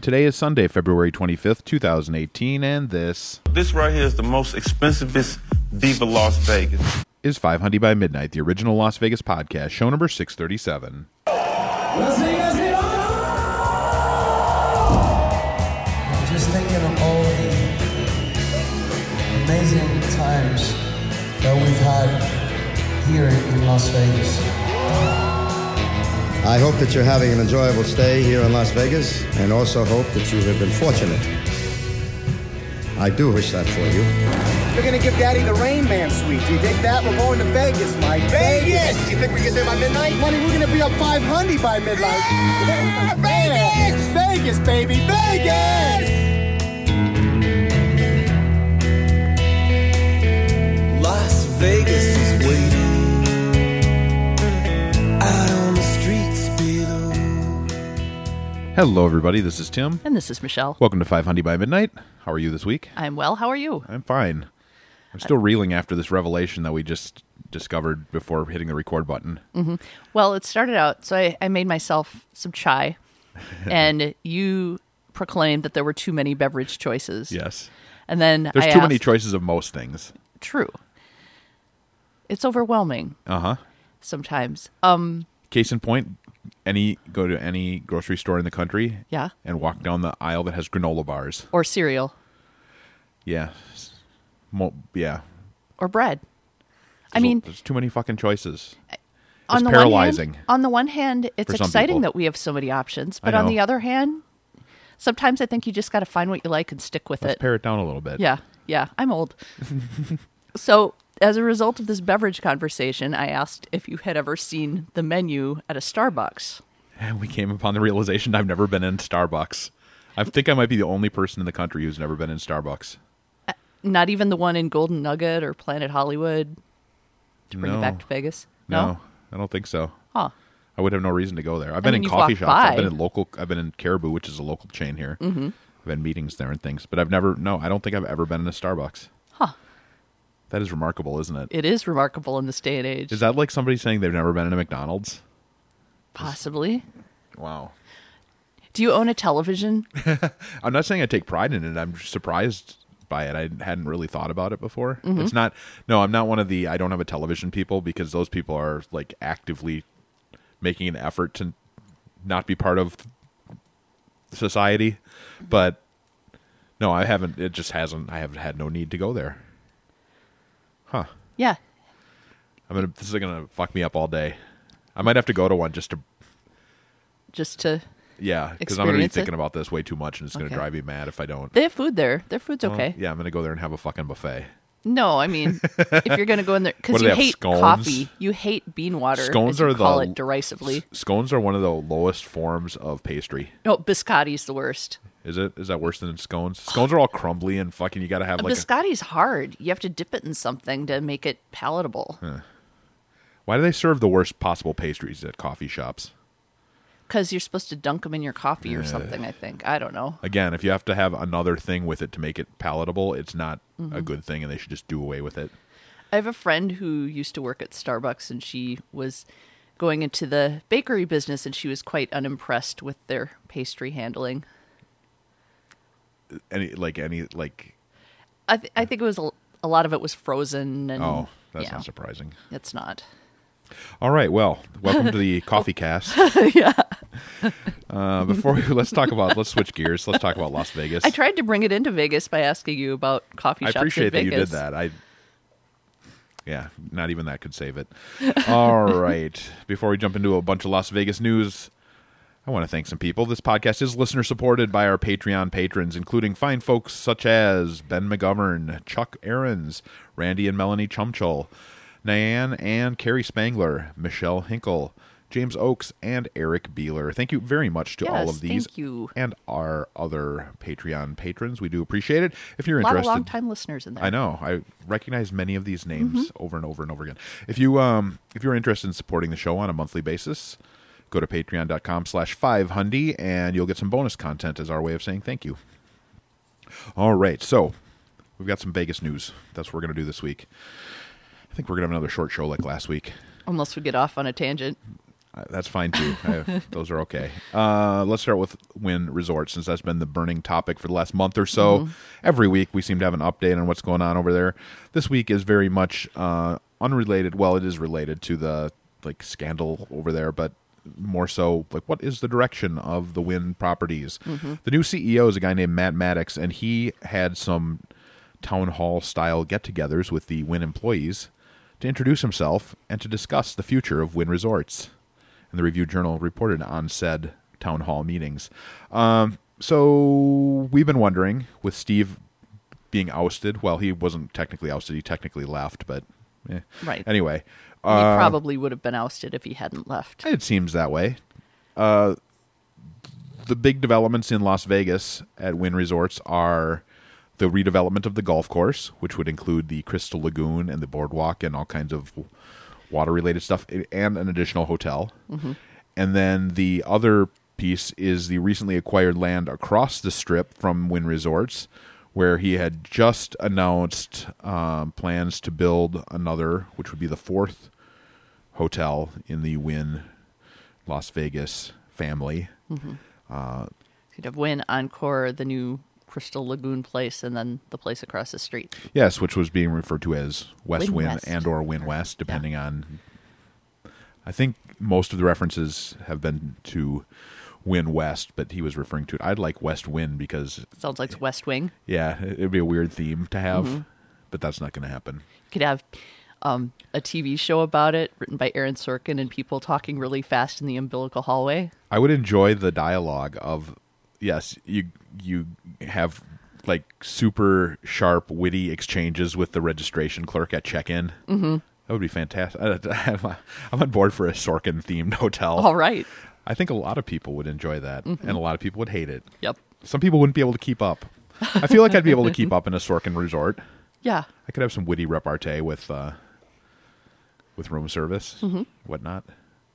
Today is Sunday, February 25th, 2018, and this right here is the most expensivest Viva Las Vegas. is 500 by Midnight, the original Las Vegas podcast, show number 637. Las Vegas, Just thinking of all the amazing times that we've had here in Las Vegas. I hope that you're having an enjoyable stay here in Las Vegas, and also hope that you have been fortunate. I do wish that for you. We're gonna give Daddy the Rain Man suite. Do you dig that? We're going to Vegas, Mike. Vegas! You think we get there by midnight? Money, we're gonna be up 500 by midnight. Yeah, Vegas! Vegas, baby, Vegas! Las Vegas is waiting out on the streets below. Hello, everybody. This is Tim. And this is Michelle. Welcome to 500 by Midnight. How are you this week? I'm well. How are you? I'm fine. I'm still reeling after this revelation that we just discovered before hitting the record button. Mm-hmm. Well, it started out, so I made myself some chai, and you proclaimed that there were too many beverage choices. Yes. And then There's I too many asked- choices of most things. True. It's overwhelming Uh-huh. sometimes. Case in point, go to any grocery store in the country Yeah. and walk down the aisle that has granola bars. Or cereal. Yeah. Yeah. Or bread. I mean, There's too many fucking choices. on It's the paralyzing. on the one hand, it's for some exciting people. that we have so many options, I but on know. the other hand, sometimes I think you just got to find what you like and stick with Let's it. pare it down a little bit. Yeah, I'm old. So, as a result of this beverage conversation, I asked if you had ever seen the menu at a Starbucks. And we came upon the realization I've never been in Starbucks. I think I might be the only person in the country who's never been in Starbucks. Not even the one in Golden Nugget or Planet Hollywood to bring it back to Vegas? No, I don't think so. Huh. I would have no reason to go there. I've been mean, in you've coffee walked shops. I've by. been in Caribou, which is a local chain here. Mm-hmm. I've been meetings there and things, but I don't think I've ever been in a Starbucks. Huh. That is remarkable, isn't it? It is remarkable in this day and age. Is that like somebody saying they've never been in a McDonald's? Possibly. Wow. Do you own a television? I'm not saying I take pride in it. I'm just surprised by it. I hadn't really thought about it before. Mm-hmm. It's not. No, I'm not one of the I don't have a television people, because those people are like actively making an effort to not be part of society. But no, I haven't. It just hasn't. I haven't had no need to go there. Huh. Yeah. This is gonna fuck me up all day. I might have to go to one just to. Yeah, because I'm going to be Experience it? thinking about this way too much, and it's going to Okay. drive me mad if I don't. They have food there. Their food's okay. Yeah, I'm going to go there and have a fucking buffet. No, I mean, if you're going to go in there, What because do you they have, hate scones? coffee, you hate bean water, Scones as you are call the it derisively. Scones are one of the lowest forms of pastry. No, biscotti's the worst. Is it? Is that worse than scones? Scones are all crumbly and fucking. You got to have like. Biscotti's hard. You have to dip it in something to make it palatable. Why do they serve the worst possible pastries at coffee shops? Because you're supposed to dunk them in your coffee or something, I think. I don't know. Again, if you have to have another thing with it to make it palatable, it's not Mm-hmm. a good thing, and they should just do away with it. I have a friend who used to work at Starbucks, and she was going into the bakery business, and she was quite unimpressed with their pastry handling. I I think it was a lot of it was frozen. And, oh, that's yeah, not surprising. It's not. All right, well, welcome to the Coffee Cast. Yeah. Let's switch gears. Let's talk about Las Vegas. I tried to bring it into Vegas by asking you about coffee I shops appreciate in that you Vegas. did that. Yeah, not even that could save it. All right. Before we jump into a bunch of Las Vegas news, I want to thank some people. This podcast is listener supported by our Patreon patrons, including fine folks such as Ben McGovern, Chuck Ahrens, Randy and Melanie Chumchul, Nyan and Carrie Spangler, Michelle Hinkle, James Oakes, and Eric Beeler. Thank you very much to all Yes, of these thank you. and our other Patreon patrons. We do appreciate it. If you're A lot interested, of long-time listeners in there. I know. I recognize many of these names over and over and over again. If you're interested in supporting the show on a monthly basis, go to patreon.com/5hundy and you'll get some bonus content as our way of saying thank you. All right, so we've got some Vegas news. That's what we're going to do this week. I think we're going to have another short show like last week. Unless we get off on a tangent. That's fine too. Those are okay. Let's start with Wynn Resort, since that's been the burning topic for the last month or so. Every week we seem to have an update on what's going on over there. This week is very much unrelated. Well, it is related to the scandal over there, but more so what is the direction of the Wynn properties. The new CEO is a guy named Matt Maddox, and he had some town hall style get-togethers with the Wynn employees to introduce himself and to discuss the future of Wynn Resorts. And the Review Journal reported on said town hall meetings. So we've been wondering, with Steve being ousted, well, he wasn't technically ousted, he technically left, but Right. Anyway. He probably would have been ousted if he hadn't left. It seems that way. The big developments in Las Vegas at Wynn Resorts are the redevelopment of the golf course, which would include the Crystal Lagoon and the boardwalk and all kinds of water-related stuff, and an additional hotel. And then the other piece is the recently acquired land across the strip from Wynn Resorts, where he had just announced plans to build another, which would be the fourth hotel in the Wynn Las Vegas family. You'd have Wynn, Encore, the new Crystal Lagoon place, and then the place across the street. Yes, which was being referred to as West Wynn Wynn West. and or Wynn West, depending on... I think most of the references have been to Wynn West, but he was referring to it. I'd like West Wynn because... Sounds like West Wing. Yeah, it'd be a weird theme to have, but that's not going to happen. Could have a TV show about it, written by Aaron Sorkin, and people talking really fast in the umbilical hallway. I would enjoy the dialogue of... Yes, you have super sharp, witty exchanges with the registration clerk at check-in. That would be fantastic. I'm on board for a Sorkin-themed hotel. All right. I think a lot of people would enjoy that, and a lot of people would hate it. Yep. Some people wouldn't be able to keep up. I feel like I'd be able to keep up in a Sorkin resort. Yeah. I could have some witty repartee with room service, whatnot.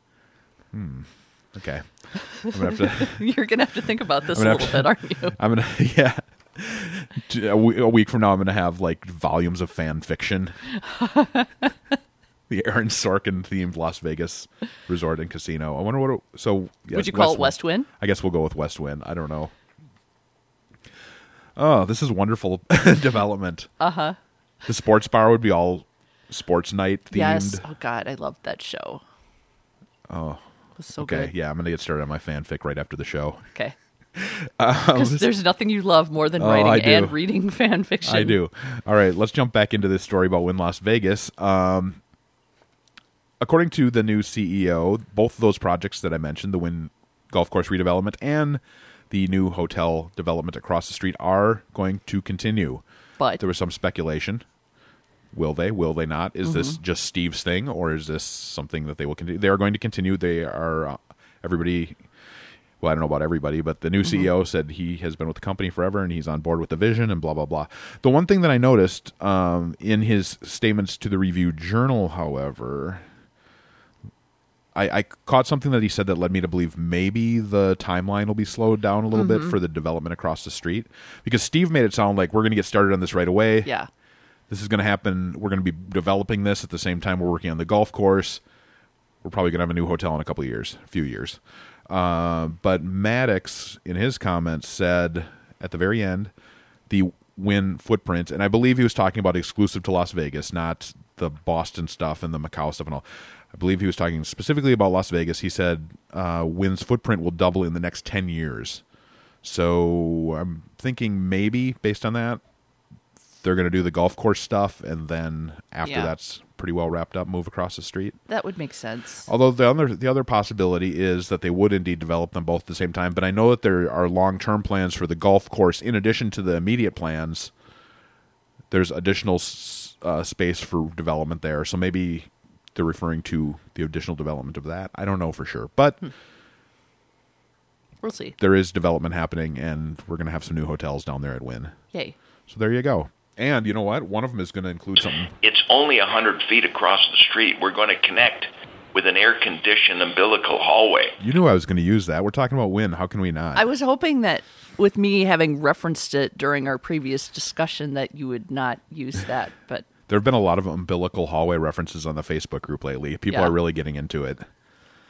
Okay. I'm gonna have to. You're going to have to think about this a little bit, aren't you? I'm gonna, yeah. A week from now, I'm gonna have volumes of fan fiction. The Aaron Sorkin themed Las Vegas resort and casino. I wonder what. Yes, Would you call it West Wynn? I guess we'll go with West Wynn. I don't know. Oh, this is wonderful development. The sports bar would be all sports night themed. Yes. Oh, God, I loved that show. Oh. It was so Okay, good. yeah, I'm going to get started on my fanfic right after the show. Okay. Because there's nothing you love more than writing I do. and reading fan fiction. I do. All right, let's jump back into this story about Wynn Las Vegas. According to the new CEO, both of those projects that I mentioned, the Wynn Golf Course redevelopment and the new hotel development across the street, are going to continue. But There was some speculation. Will they? Will they not? Is this just Steve's thing, or is this something that they will continue? They are going to continue. They are everybody. Well, I don't know about everybody, but the new CEO said he has been with the company forever and he's on board with the vision and blah, blah, blah. The one thing that I noticed in his statements to the Review Journal, however, I caught something that he said that led me to believe maybe the timeline will be slowed down a little bit for the development across the street. Because Steve made it sound like we're going to get started on this right away. yeah. This is going to happen. We're going to be developing this at the same time we're working on the golf course. We're probably going to have a new hotel in a few years. But Maddox, in his comments, said at the very end, the Wynn footprint, and I believe he was talking about exclusive to Las Vegas, not the Boston stuff and the Macau stuff and all. I believe he was talking specifically about Las Vegas. He said Wynn's footprint will double in the next 10 years. So I'm thinking maybe, based on that, they're going to do the golf course stuff, and then after that's pretty well wrapped up, move across the street. That would make sense. Although the other possibility is that they would indeed develop them both at the same time. But I know that there are long-term plans for the golf course. In addition to the immediate plans, there's additional space for development there. So maybe they're referring to the additional development of that. I don't know for sure. But We'll see. there is development happening, and we're going to have some new hotels down there at Wynn. Yay. So there you go. And you know what? One of them is going to include something. It's only 100 feet across the street. We're going to connect with an air-conditioned umbilical hallway. You knew I was going to use that. We're talking about Wynn. How can we not? I was hoping that with me having referenced it during our previous discussion that you would not use that, but There have been a lot of umbilical hallway references on the Facebook group lately. People Yeah. are really getting into it.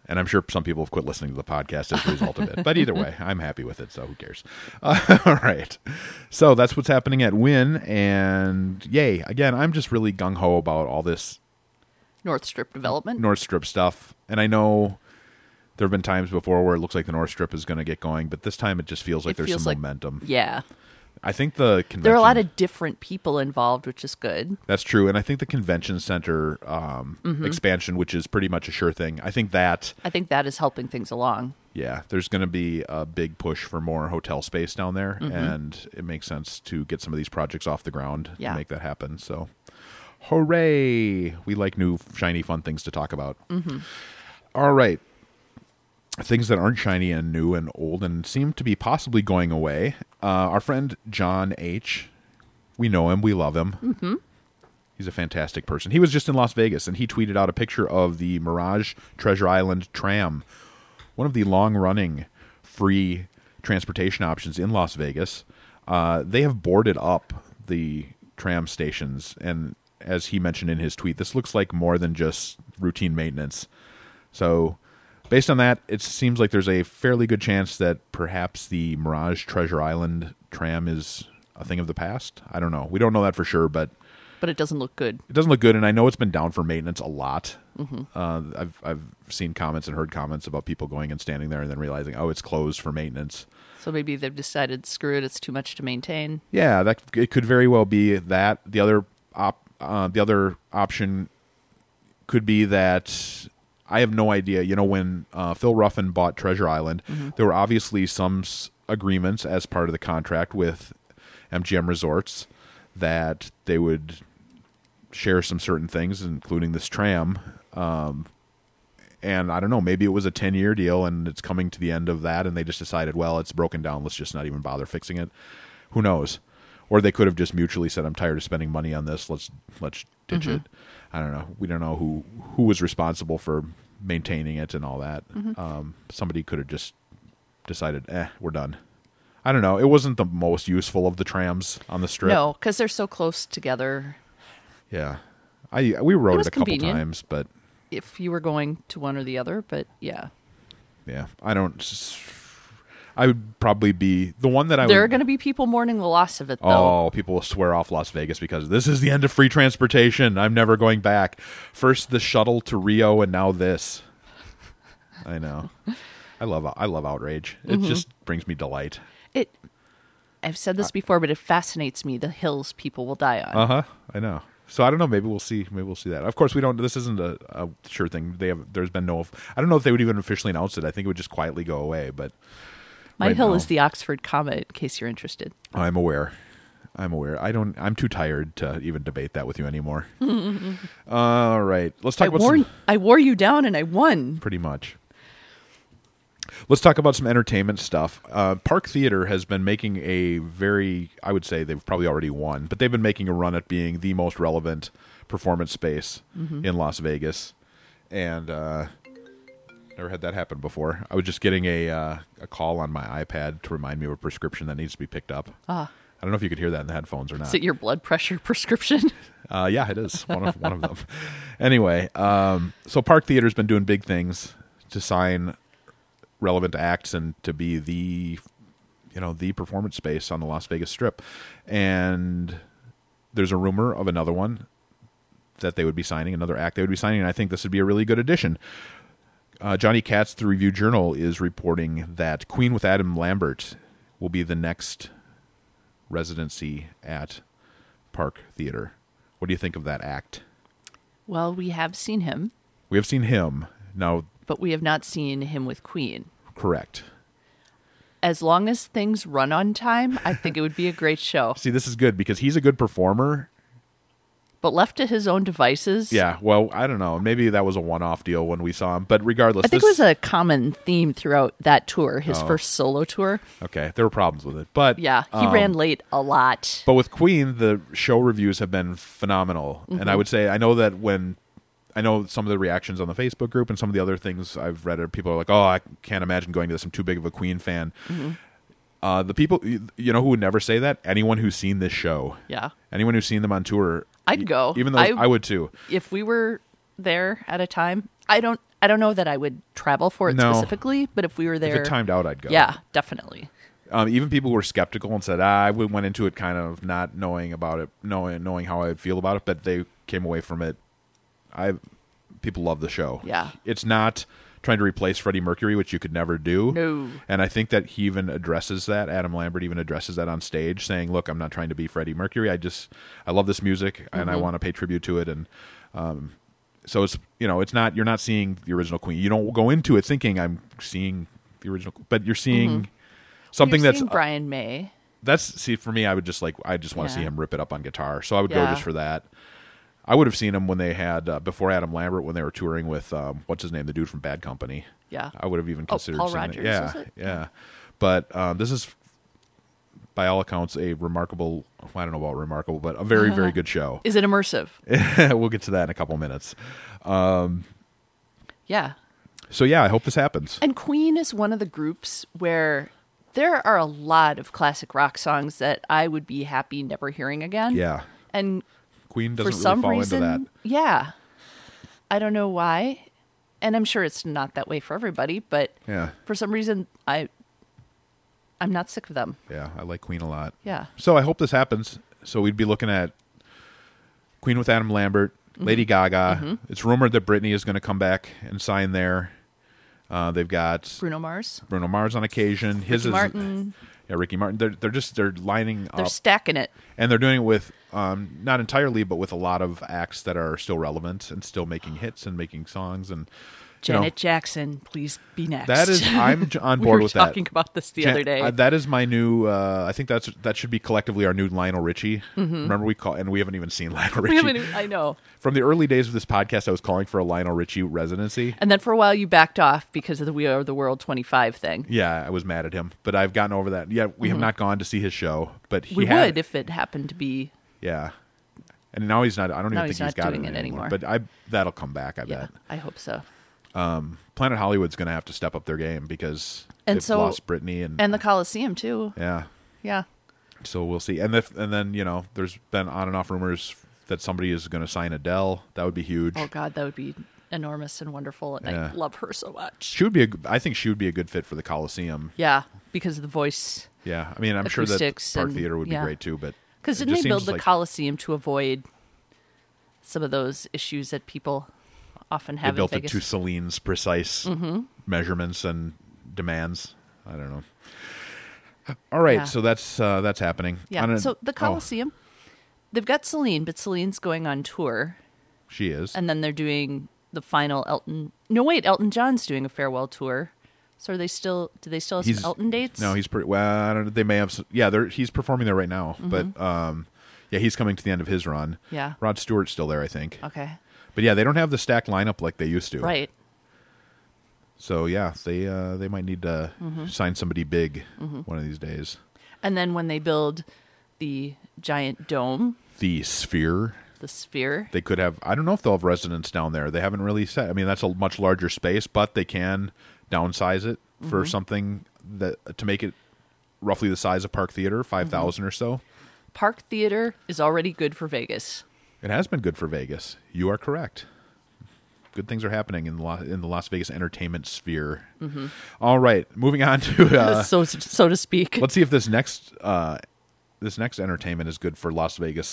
And I'm sure some people have quit listening to the podcast as a result of it. But either way, I'm happy with it, so who cares? All right. So that's what's happening at Wynn, and yay. Again, I'm just really gung-ho about all this North Strip development. North Strip stuff. And I know there have been times before where it looks like the North Strip is going to get going, but this time it just feels like there's some momentum. Yeah. I think the convention... There are a lot of different people involved, which is good. That's true, and I think the convention center expansion, which is pretty much a sure thing, I think that is helping things along. Yeah, there's going to be a big push for more hotel space down there, and it makes sense to get some of these projects off the ground to make that happen. So, hooray! We like new, shiny, fun things to talk about. All right. Things that aren't shiny and new and old and seem to be possibly going away. Our friend John H., we know him, we love him. He's a fantastic person. He was just in Las Vegas, and he tweeted out a picture of the Mirage Treasure Island tram, one of the long-running free transportation options in Las Vegas. They have boarded up the tram stations, and as he mentioned in his tweet, this looks like more than just routine maintenance. So... based on that, it seems like there's a fairly good chance that perhaps the Mirage Treasure Island tram is a thing of the past. I don't know. We don't know that for sure, but it doesn't look good. It doesn't look good, and I know it's been down for maintenance a lot. I've seen comments and heard comments about people going and standing there and then realizing, oh, it's closed for maintenance. So maybe they've decided, screw it, it's too much to maintain. Yeah, it could very well be that. The other option could be that. I have no idea. You know, when Phil Ruffin bought Treasure Island, there were obviously some agreements as part of the contract with MGM Resorts that they would share some certain things, including this tram. And I don't know, maybe it was a 10-year deal and it's coming to the end of that and they just decided, well, it's broken down. Let's just not even bother fixing it. Who knows? Or they could have just mutually said, I'm tired of spending money on this. Let's ditch it. I don't know. We don't know who was responsible for maintaining it and all that. Somebody could have just decided, we're done. I don't know. It wasn't the most useful of the trams on the Strip. No, because they're so close together. Yeah. We rode it a couple times, but... if you were going to one or the other, but yeah. Yeah. I would probably be the one that There are going to be people mourning the loss of it, though. Oh, people will swear off Las Vegas because this is the end of free transportation. I'm never going back. First the shuttle to Rio, and now this. I know. I love outrage. It just brings me delight. I've said this before, but it fascinates me the hills people will die on. I know. So I don't know. Maybe we'll see. Maybe we'll see that. Of course, we don't. This isn't a sure thing. There's been no. I don't know if they would even officially announce it. I think it would just quietly go away. But my hill is the Oxford Comet. In case you're interested. I'm aware. I'm too tired to even debate that with you anymore. All right. Let's talk about. I wore you down and I won. Pretty much. Let's talk about some entertainment stuff. Park Theater has been making I would say they've probably already won, but they've been making a run at being the most relevant performance space in Las Vegas. And never had that happen before. I was just getting a call on my iPad to remind me of a prescription that needs to be picked up. I don't know if you could hear that in the headphones or not. Is it your blood pressure prescription? Yeah, it is. One of them. Anyway, so Park Theater's been doing big things to sign relevant acts and to be the performance space on the Las Vegas Strip. And there's a rumor of another one that they would be signing, another act they would be signing, and I think this would be a really good addition. Johnny Katz, the Review Journal, is reporting that Queen with Adam Lambert will be the next residency at Park Theater. What do you think of that act? Well, we have seen him. We have seen him. Now, but we have not seen him with Queen. Correct. As long as things run on time, I think it would be a great show. See, this is good because he's a good performer. But left to his own devices. Yeah, well, I don't know. Maybe that was a one-off deal when we saw him. But regardless, I think it was a common theme throughout that tour, his first solo tour. Okay, there were problems with it. But yeah, he ran late a lot. But with Queen, the show reviews have been phenomenal. And I would say, I know some of the reactions on the Facebook group and some of the other things I've read, people are like, oh, I can't imagine going to this. I'm too big of a Queen fan. The people, who would never say that? Anyone who's seen this show. Yeah. Anyone who's seen them on tour. I'd go. Even though I would too. If we were there at a time, I I don't know that I would travel for it No. specifically, but if we were there, If it timed out, I'd go. Yeah, definitely. Even people who were skeptical and said, I went into it kind of not knowing about it, knowing how I would feel about it, but they came away from it. People love the show. Yeah. It's not trying to replace Freddie Mercury, which you could never do. No. And I think that he even addresses that. Adam Lambert even addresses that on stage, saying, look, I'm not trying to be Freddie Mercury. I love this music and I want to pay tribute to it. And so it's, it's not, you're not seeing the original Queen. You don't go into it thinking I'm seeing the original, but you're seeing something You're that's seeing Brian May. for me, I just want to see Yeah. him rip it up on guitar. So I would go Yeah. just for that. I would have seen him when they had, before Adam Lambert, when they were touring with, what's his name? The dude from Bad Company. Yeah. I would have even considered Paul seeing it. Rogers, Yeah. is it? Yeah. But this is, by all accounts, a remarkable, I don't know about remarkable, but a very, very good show. Is it immersive? We'll get to that in a couple minutes. Yeah. So yeah, I hope this happens. And Queen is one of the groups where there are a lot of classic rock songs that I would be happy never hearing again. Yeah. And Queen for doesn't really some fall reason, into that. yeah. I don't know why. And I'm sure it's not that way for everybody, but Yeah. for some reason I'm not sick of them. Yeah, I like Queen a lot. Yeah. So I hope this happens. So we'd be looking at Queen with Adam Lambert, Lady Gaga. It's rumored that Britney is going to come back and sign there. They've got Bruno Mars. Bruno Mars on occasion. His Ricky is Martin. Yeah, Ricky Martin. They're lining They're up, stacking it. and they're doing it with not entirely, but with a lot of acts that are still relevant and still making hits and making songs. And Janet Jackson, please be next. that is, I'm on we board were with that. talking about this the other day. That is my new. I think that should be collectively our new Lionel Richie. Remember and we haven't even seen Lionel Richie. I know. From the early days of this podcast, I was calling for a Lionel Richie residency. And then for a while you backed off because of the We Are the World 25 thing. Yeah, I was mad at him, but I've gotten over that. Yeah, we have not gone to see his show, but he We had, would if it happened to be. Yeah, and now he's not. I don't Now even he's think he's not got doing it it anymore. anymore. But that'll come back. I Yeah, bet. I hope so. Planet Hollywood's going to have to step up their game because And they've so- lost Britney And the Coliseum too. yeah. Yeah. So we'll see. And then there's been on and off rumors that somebody is going to sign Adele. That would be huge. Oh God, that would be enormous and wonderful, and Yeah. I love her so much. She would I think she would be a good fit for the Coliseum. Yeah, because of the voice. Yeah, I mean, I'm sure that Acoustics Park and- Theater would be yeah. great too. But Because it didn't just they build seems the like- Coliseum to avoid some of those issues that people often They have built in it Vegas? to Celine's precise measurements and demands. I don't know. All right, Yeah. so that's happening. Yeah. So the Coliseum, they've got Celine, but Celine's going on tour, she is. and then they're doing the final Elton. No, wait, Elton John's doing a farewell tour. So are they still? Do they still have some Elton dates? No, he's pretty. Well, I don't know. They may have. Yeah, he's performing there right now. But yeah, he's coming to the end of his run. Yeah. Rod Stewart's still there, I think. Okay. But yeah, they don't have the stacked lineup like they used to. Right. So yeah, they might need to Mm-hmm. sign somebody big one of these days. And then when they build the giant dome, The Sphere. the Sphere. They could have. I don't know if they'll have residents down there. They haven't really said. I mean, that's a much larger space, but they can downsize it for something to make it roughly the size of Park Theater, 5,000 or so. Park Theater is already good for Vegas. It has been good for Vegas. You are correct. Good things are happening in the Las Vegas entertainment sphere. All right, moving on to so to speak. let's see if this next entertainment is good for Las Vegas.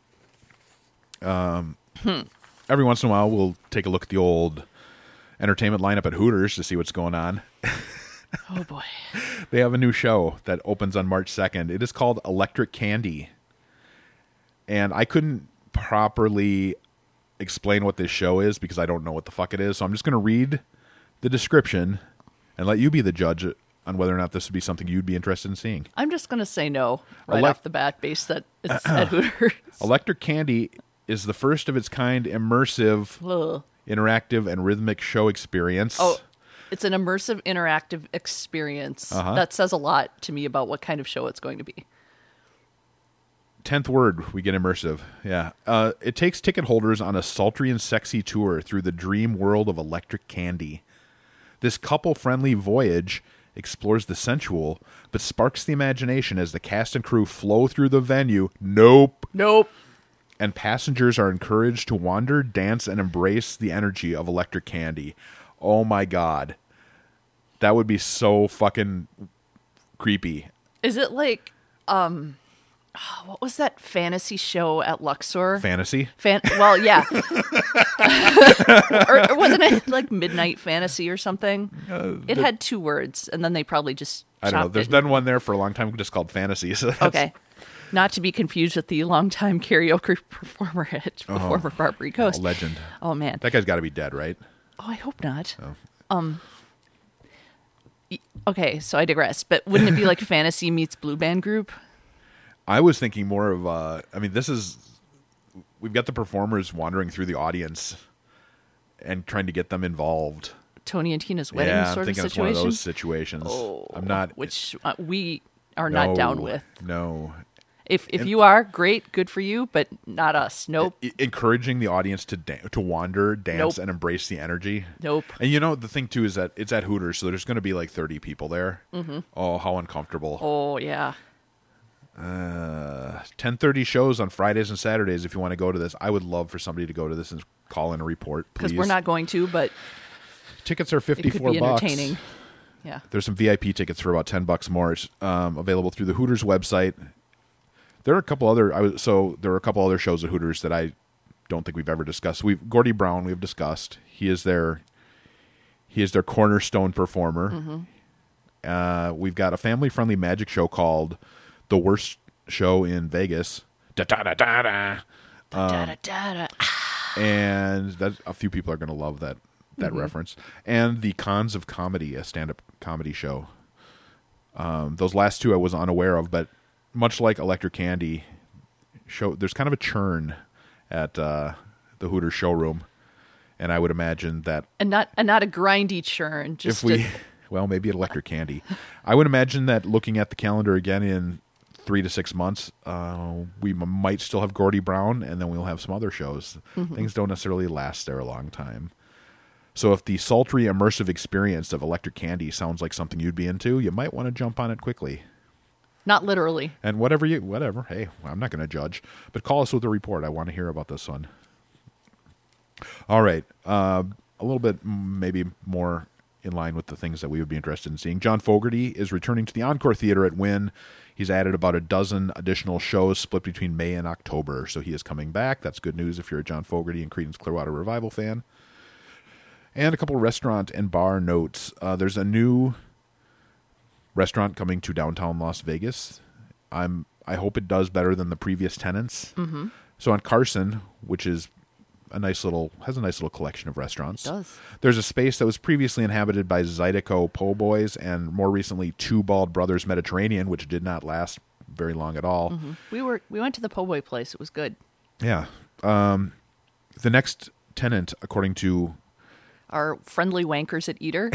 Every once in a while, we'll take a look at the old entertainment lineup at Hooters to see what's going on. Oh boy. They have a new show that opens on March 2nd. It is called Electric Candy. And I couldn't properly explain what this show is because I don't know what the fuck it is. So I'm just going to read the description and let you be the judge on whether or not this would be something you'd be interested in seeing. I'm just going to say no right off the bat based that it's at Hooters. Electric Candy is the first of its kind immersive, Ugh. interactive, and rhythmic show experience. Oh, it's an immersive, interactive experience. That says a lot to me about what kind of show it's going to be. 10th word, we get immersive. Yeah. It takes ticket holders on a sultry and sexy tour through the dream world of Electric Candy. This couple-friendly voyage explores the sensual, but sparks the imagination as the cast and crew flow through the venue. Nope. And passengers are encouraged to wander, dance, and embrace the energy of Electric Candy. Oh my God. That would be so fucking creepy. Is it like, what was that fantasy show at Luxor? Fantasy? Well, yeah. or wasn't it like Midnight Fantasy or something? It had 2 words, and then they probably just I don't know. chopped There's it. been one there for a long time just called Fantasy. So that's- Okay. Not to be confused with the longtime karaoke performer at former Barbary Coast. A legend. Oh, man. That guy's got to be dead, right? Oh, I hope not. Okay, so I digress. But wouldn't it be like Fantasy meets Blue Band Group? I was thinking more of, we've got the performers wandering through the audience and trying to get them involved. Tony and Tina's wedding Yeah, I'm sort of thinking situation? it's one of those situations. Oh, I'm not. Which we are not down with. No. If you are, great, good for you, but not us. Nope. Encouraging the audience to wander, dance, Nope. and embrace the energy. Nope. And the thing too is that it's at Hooters, so there's going to be like 30 people there. Mm-hmm. Oh, how uncomfortable. Oh, yeah. 10:30 shows on Fridays and Saturdays. If you want to go to this, I would love for somebody to go to this and call in a report, please. Because we're not going to, but Tickets are it could $54. be entertaining. Yeah. There's some VIP tickets for about $10 more. It's available through the Hooters website. There are a couple other shows at Hooters that I don't think we've ever discussed. Gordie Brown we've discussed. He is their cornerstone performer. Mm-hmm. We've got a family-friendly magic show called The Worst Show in Vegas. Da-da-da-da-da. And that a few people are going to love that reference. And the Cons of Comedy, a stand-up comedy show. Those last 2 I was unaware of, but much like Electric Candy show, there's kind of a churn at the Hooters showroom, and I would imagine that And not a grindy churn. Just maybe at Electric Candy, I would imagine that looking at the calendar again in 3 to 6 months, we might still have Gordie Brown, and then we'll have some other shows. Mm-hmm. Things don't necessarily last there a long time. So if the sultry, immersive experience of Electric Candy sounds like something you'd be into, you might want to jump on it quickly. Not literally. And whatever. Hey, I'm not going to judge. But call us with a report. I want to hear about this one. All right. A little bit maybe more in line with the things that we would be interested in seeing. John Fogerty is returning to the Encore Theater at Wynn. He's added about a dozen additional shows split between May and October. So he is coming back. That's good news if you're a John Fogerty and Creedence Clearwater Revival fan. And a couple restaurant and bar notes. There's a new restaurant coming to downtown Las Vegas. I hope it does better than the previous tenants. Mm-hmm. So on Carson, which is has a nice little collection of restaurants. It does. There's a space that was previously inhabited by Zydeco Po' Boys and more recently Two Bald Brothers Mediterranean, which did not last very long at all. Mm-hmm. We went to the Po' Boy place. It was good. Yeah. The next tenant, according to our friendly wankers at Eater,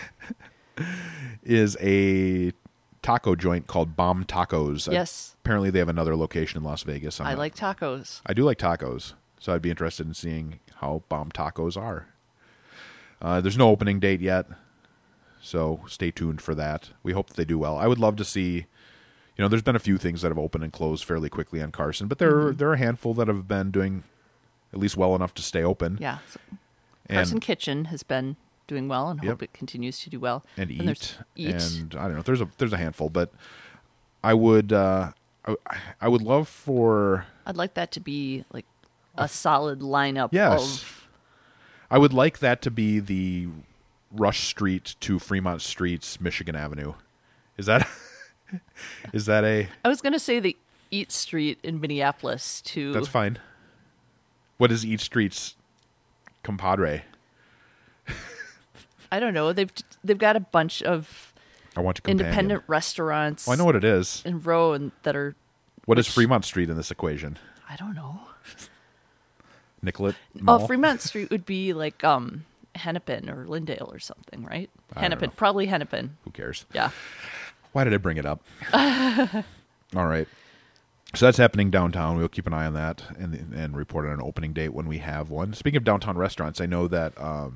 is a taco joint called Bomb Tacos. Yes. Apparently they have another location in Las Vegas. I like tacos. I do like tacos, so I'd be interested in seeing how Bomb Tacos are. There's no opening date yet, so stay tuned for that. We hope that they do well. I would love to see, there's been a few things that have opened and closed fairly quickly on Carson, but there are a handful that have been doing at least well enough to stay open. Yeah. Carson Kitchen has been doing well, and hope it continues to do well. And Eat. And I don't know. There's a handful, but I would love for. I'd like that to be like a solid lineup. Yes. I would like that to be the Rush Street to Fremont Street's Michigan Avenue. Is that a? I was going to say the Eat Street in Minneapolis too. That's fine. What is Eat Street's compadre? I don't know. They've got a bunch of independent restaurants. Oh, I know what it is. In row and that are. What is Fremont Street in this equation? I don't know. Nicollet Mall? Oh, Fremont Street would be like Hennepin or Lindale or something, right? Hennepin, probably Hennepin. Who cares? Yeah. Why did I bring it up? All right. So that's happening downtown. We'll keep an eye on that and report on an opening date when we have one. Speaking of downtown restaurants, I know that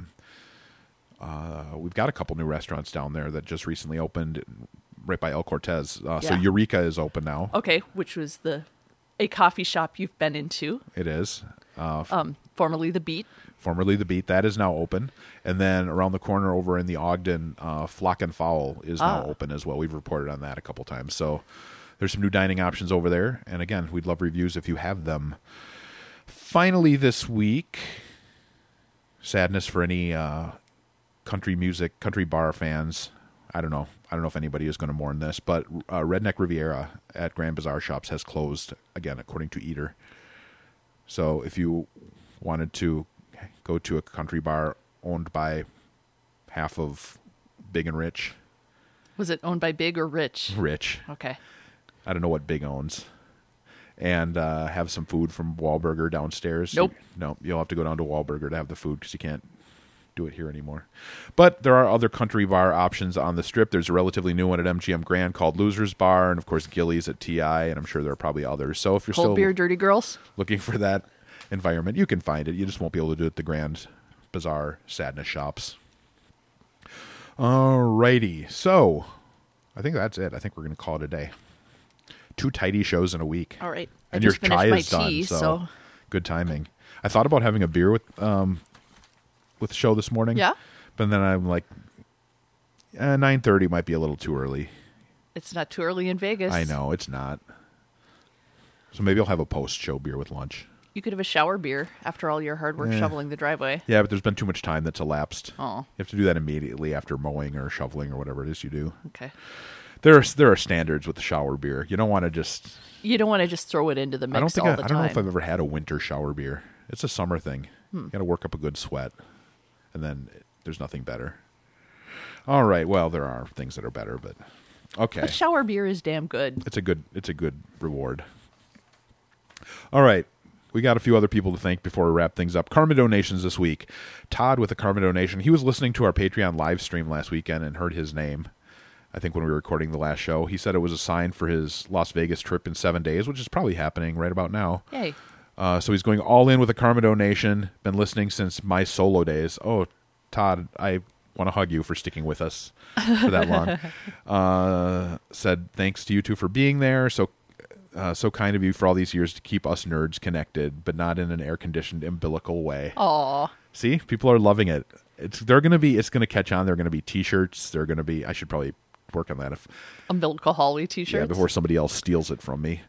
we've got a couple new restaurants down there that just recently opened right by El Cortez. So Eureka is open now. Okay, which was a coffee shop you've been into. It is. Formerly The Beat. Formerly The Beat. That is now open. And then around the corner over in the Ogden, Flock and Fowl is now open as well. We've reported on that a couple times. So there's some new dining options over there. And again, we'd love reviews if you have them. Finally this week, sadness for any country music, country bar fans. I don't know if anybody is going to mourn this, but Redneck Riviera at Grand Bazaar Shops has closed again, according to Eater. So if you wanted to go to a country bar owned by half of Big and Rich. Was it owned by Big or Rich? Rich. Okay. I don't know what Big owns. And have some food from Wahlburger downstairs. Nope. No, you'll have to go down to Wahlburger to have the food because you can't do it here anymore. But there are other country bar options on the Strip. There's a relatively new one at MGM Grand called Loser's Bar, and of course Gillies at TI, and I'm sure there are probably others. So if you're Cold still beer, dirty girls. looking for that environment, you can find it. You just won't be able to do it at the Grand Bazaar Sadness Shops. Alrighty, so I think that's it. I think we're going to call it a day. 2 tidy shows in a week. All right. And I your just finished chai my is done, tea, so good timing. I thought about having a beer with the show this morning. Yeah? But then I'm like, 9:30 might be a little too early. It's not too early in Vegas. I know, it's not. So maybe I'll have a post-show beer with lunch. You could have a shower beer after all your hard work shoveling the driveway. Yeah, but there's been too much time that's elapsed. Oh. You have to do that immediately after mowing or shoveling or whatever it is you do. Okay. There are standards with the shower beer. You don't want to just... You don't want to just throw it into the mix all the time. I don't know if I've ever had a winter shower beer. It's a summer thing. You got to work up a good sweat, and then there's nothing better. All right. Well, there are things that are better, but okay. But shower beer is damn good. It's a good reward. All right. We got a few other people to thank before we wrap things up. Karma donations this week. Todd with a Karma donation. He was listening to our Patreon live stream last weekend and heard his name. I think when we were recording the last show, he said it was a sign for his Las Vegas trip in 7 days, which is probably happening right about now. Yay. So he's going all in with a Karma donation. Been listening since my solo days. Oh, Todd, I want to hug you for sticking with us for that long. Said thanks to you two for being there. So kind of you for all these years to keep us nerds connected, but not in an air-conditioned umbilical way. Aw. See, people are loving it. It's going to catch on. They're going to be T-shirts. They're going to be. I should probably work on that if Umbilical Holly T-shirts. Yeah, before somebody else steals it from me.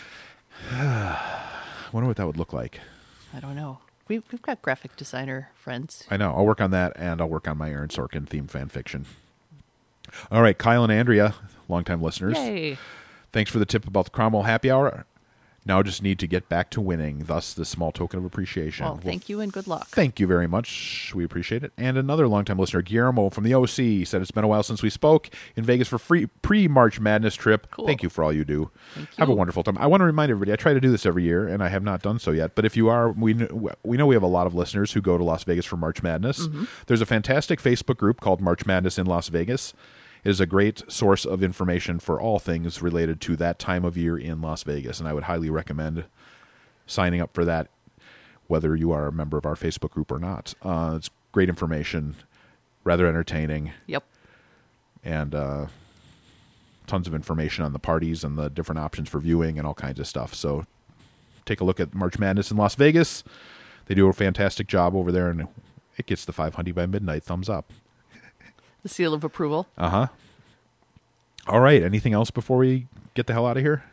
Wonder what that would look like. I don't know. We've got graphic designer friends. I know. I'll work on that, and I'll work on my Aaron Sorkin theme fan fiction. All right, Kyle and Andrea, longtime listeners. Yay. Thanks for the tip about the Cromwell Happy Hour. Now just need to get back to winning, thus this small token of appreciation. Well, thank you and good luck. Thank you very much. We appreciate it. And another longtime listener, Guillermo from the OC, said it's been a while since we spoke in Vegas for free pre-March Madness trip. Cool. Thank you for all you do. Thank you. Have a wonderful time. I want to remind everybody, I try to do this every year, and I have not done so yet. But if you are, we know we have a lot of listeners who go to Las Vegas for March Madness. Mm-hmm. There's a fantastic Facebook group called March Madness in Las Vegas. It is a great source of information for all things related to that time of year in Las Vegas, and I would highly recommend signing up for that, whether you are a member of our Facebook group or not. It's great information, rather entertaining. Yep. And tons of information on the parties and the different options for viewing and all kinds of stuff. So take a look at March Madness in Las Vegas. They do a fantastic job over there, and it gets the 500 by midnight thumbs up. The seal of approval. Uh-huh. All right. Anything else before we get the hell out of here?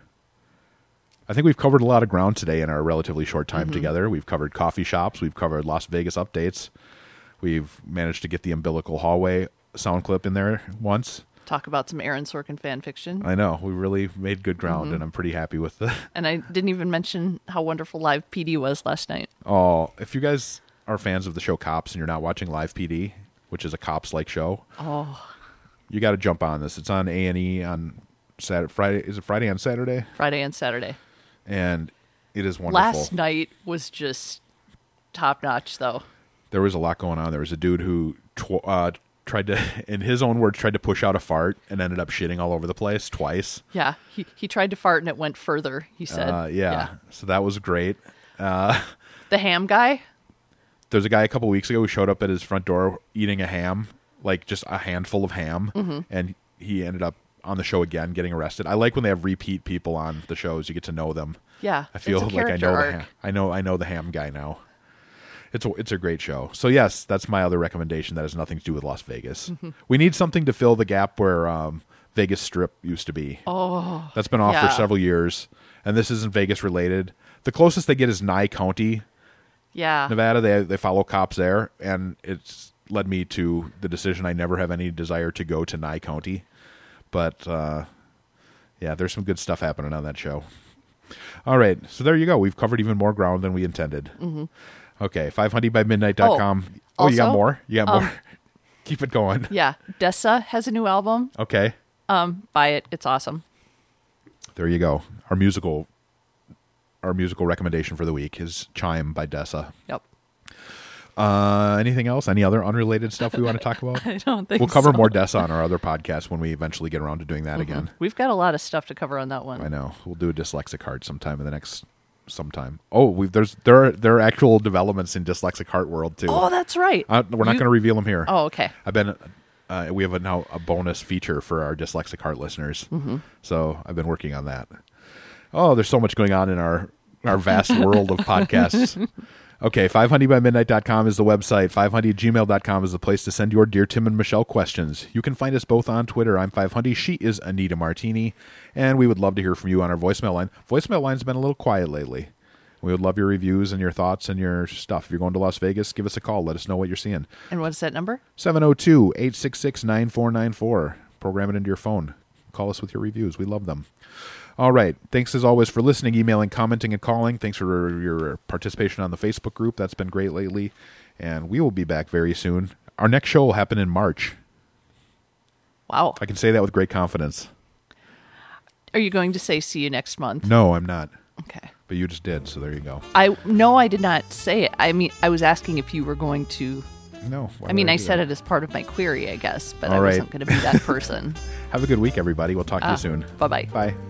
I think we've covered a lot of ground today in our relatively short time together. We've covered coffee shops. We've covered Las Vegas updates. We've managed to get the umbilical hallway sound clip in there once. Talk about some Aaron Sorkin fan fiction. I know. We really made good ground, and I'm pretty happy with the... And I didn't even mention how wonderful Live PD was last night. Oh, if you guys are fans of the show Cops and you're not watching Live PD, which is a Cops-like show, you got to jump on this. It's on A&E on Friday. Is it Friday and Saturday? Friday and Saturday. And it is wonderful. Last night was just top-notch, though. There was a lot going on. There was a dude who tried to, in his own words, tried to push out a fart and ended up shitting all over the place twice. Yeah, he tried to fart and it went further, he said. Yeah, so that was great. The ham guy? There's a guy a couple weeks ago who showed up at his front door eating a ham, like just a handful of ham, and he ended up on the show again, getting arrested. I like when they have repeat people on the shows. You get to know them. Yeah, I feel it's a like I know character arc. I know the ham guy now. It's a great show. So yes, that's my other recommendation. That has nothing to do with Las Vegas. We need something to fill the gap where Vegas Strip used to be. Oh, that's been off yeah. for several years, and this isn't Vegas related. The closest they get is Nye County, Yeah. Nevada. They follow cops there, and it's led me to the decision I never have any desire to go to Nye County. But yeah, there's some good stuff happening on that show. All right, so there you go. We've covered even more ground than we intended. Okay, 5hundyByMidnight.com. Oh, you got also, more? You got more? Keep it going. Yeah. Dessa has a new album. Okay. Buy it. It's awesome. There you go. Our musical recommendation for the week is Chime by Dessa. Yep. Anything else? Any other unrelated stuff we want to talk about? I don't think We'll cover so. more Dessa on our other podcast when we eventually get around to doing that again. We've got a lot of stuff to cover on that one. I know. We'll do a dyslexic heart sometime in the next sometime. Oh, there are actual developments in dyslexic heart world too. Oh, that's right. We're not going to reveal them here. Oh, okay. I've been. We have now a bonus feature for our dyslexic heart listeners. So I've been working on that. Oh, there's so much going on in our vast world of podcasts. Okay, 5hundyByMidnight.com is the website. 5hundy@gmail.com is the place to send your Dear Tim and Michelle questions. You can find us both on Twitter. I'm 5hundy. She is Anita Martini. And we would love to hear from you on our voicemail line. Voicemail line's been a little quiet lately. We would love your reviews and your thoughts and your stuff. If you're going to Las Vegas, give us a call. Let us know what you're seeing. And what's that number? 702-866-9494. Program it into your phone. Call us with your reviews. We love them. All right. Thanks as always for listening, emailing, commenting, and calling. Thanks for your participation on the Facebook group. That's been great lately. And we will be back very soon. Our next show will happen in March. Wow. I can say that with great confidence. Are you going to say see you next month? No, I'm not. Okay. But you just did, so there you go. No, I did not say it. I mean, I was asking if you were going to. No. I mean, I said it as part of my query, I guess, but All I right. wasn't going to be that person. Have a good week, everybody. We'll talk to you soon. Bye-bye. Bye.